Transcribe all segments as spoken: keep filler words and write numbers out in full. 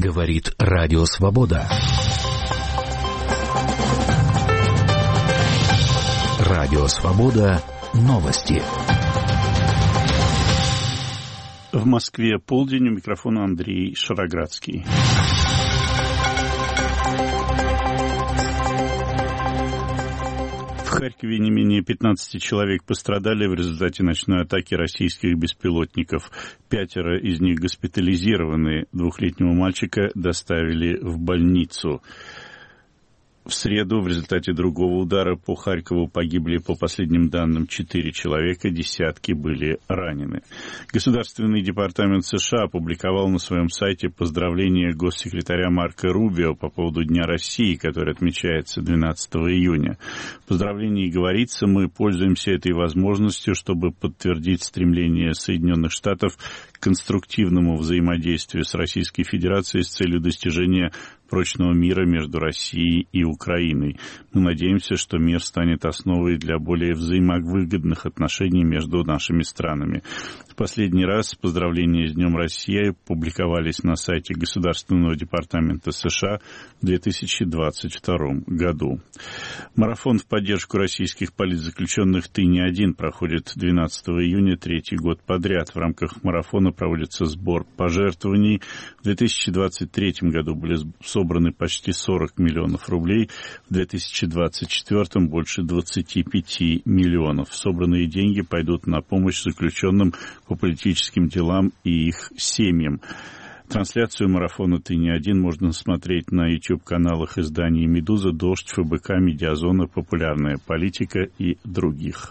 Говорит Радио Свобода. Радио Свобода. Новости. В Москве полдень, у микрофона Андрей Шароградский. В Харькове не менее пятнадцати человек пострадали в результате ночной атаки российских беспилотников. Пятеро из них госпитализированы. Двухлетнего мальчика доставили в больницу. В среду в результате другого удара по Харькову погибли, по последним данным, четыре человека, десятки были ранены. Государственный департамент США опубликовал на своем сайте поздравления госсекретаря Марко Рубио по поводу Дня России, который отмечается двенадцатого июня. В поздравлении говорится: мы пользуемся этой возможностью, чтобы подтвердить стремление Соединенных Штатов к конструктивному взаимодействию с Российской Федерацией с целью достижения прочного мира между Россией и Украиной. Мы надеемся, что мир станет основой для более взаимовыгодных отношений между нашими странами. В последний раз поздравления с Днем России публиковались на сайте Государственного департамента США в две тысячи двадцать втором году. Марафон в поддержку российских политзаключенных «Ты не один» проходит двенадцатого июня третий год подряд. В рамках марафона проводится сбор пожертвований. В две тысячи двадцать третьем году были собраны почти сорок миллионов рублей, в две тысячи двадцать четвёртом больше двадцати пяти миллионов. Собранные деньги пойдут на помощь заключенным по политическим делам и их семьям. Трансляцию марафона «Ты не один» можно смотреть на YouTube-каналах изданий «Медуза», «Дождь», ФБК, «Медиазона», «Популярная политика» и других.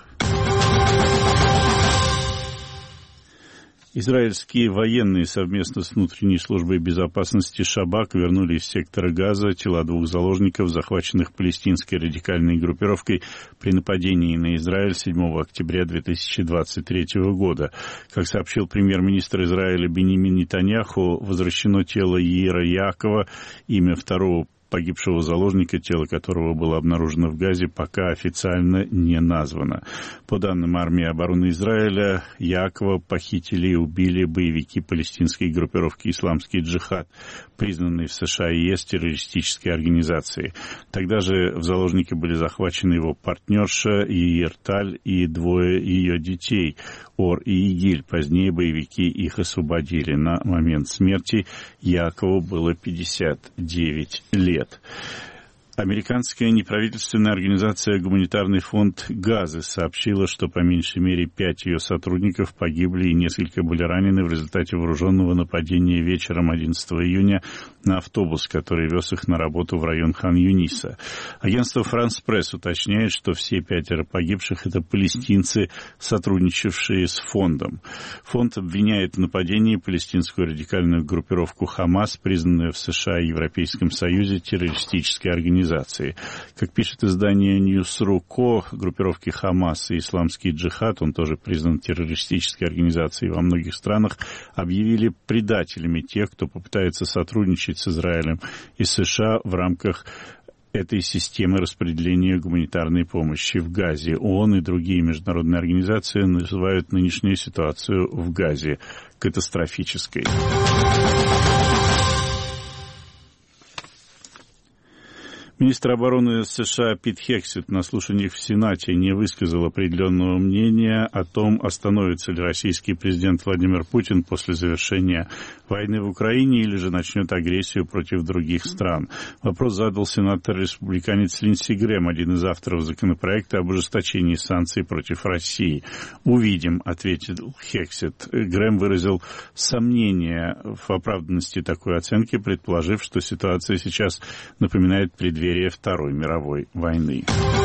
Израильские военные совместно с внутренней службой безопасности Шабак вернули из сектора Газа тела двух заложников, захваченных палестинской радикальной группировкой при нападении на Израиль седьмого октября две тысячи двадцать третьего года. Как сообщил премьер-министр Израиля Биньямин Нетаньяху, возвращено тело Яира Яакова, имя второго погибшего заложника, тело которого было обнаружено в Газе, пока официально не названо. По данным армии обороны Израиля, Яакова похитили и убили боевики палестинской группировки «Исламский джихад», признанной в США и ЕС террористической организацией. Тогда же в заложники были захвачены его партнерша Яир Таль и двое ее детей, Ор и Игиль. Позднее боевики их освободили. На момент смерти Яакову было пятьдесят девять лет. Американская неправительственная организация «Гуманитарный фонд Газы» сообщила, что по меньшей мере пять ее сотрудников погибли и несколько были ранены в результате вооруженного нападения вечером одиннадцатого июня на автобус, который вез их на работу в район Хан-Юниса. Агентство «Франс Пресс» уточняет, что все пятеро погибших — это палестинцы, сотрудничавшие с фондом. Фонд обвиняет в нападении палестинскую радикальную группировку «Хамас», признанную в США и Европейском Союзе террористической организацией. Как пишет издание News.ru.co, группировки «Хамас» и «Исламский джихад», он тоже признан террористической организацией во многих странах, объявили предателями тех, кто попытается сотрудничать с Израилем и США в рамках этой системы распределения гуманитарной помощи в Газе. ООН и другие международные организации называют нынешнюю ситуацию в Газе катастрофической. Министр обороны США Пит Хексет на слушаниях в Сенате не высказал определенного мнения о том, остановится ли российский президент Владимир Путин после завершения войны в Украине или же начнет агрессию против других стран. Вопрос задал сенатор-республиканец Линдси Грэм, один из авторов законопроекта об ужесточении санкций против России. «Увидим», — ответил Хексет. Грэм выразил сомнение в оправданности такой оценки, предположив, что ситуация сейчас напоминает преддверие Второй мировой войны.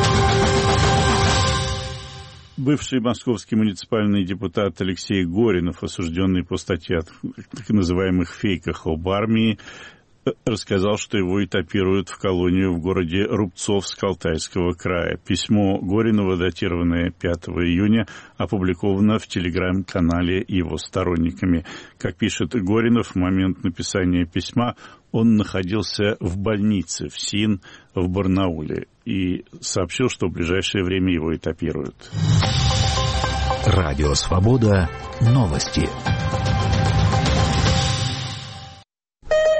Бывший московский муниципальный депутат Алексей Горинов, осужденный по статье о так называемых фейках об армии, рассказал, что его этапируют в колонию в городе Рубцовск Алтайского края. Письмо Горинова, датированное пятого июня, опубликовано в телеграм-канале его сторонниками. Как пишет Горинов, в момент написания письма он находился в больнице в СИН в Барнауле и сообщил, что в ближайшее время его этапируют. Радио «Свобода». Новости.